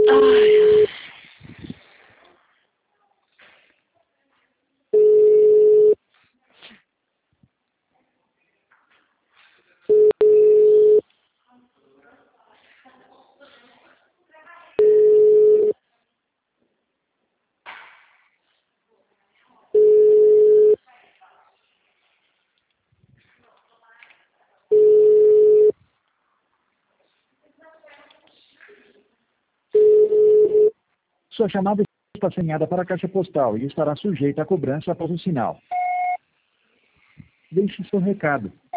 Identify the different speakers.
Speaker 1: Ai.
Speaker 2: Sua chamada está encaminhada para a caixa postal e estará sujeita a cobrança após o sinal. Deixe seu recado.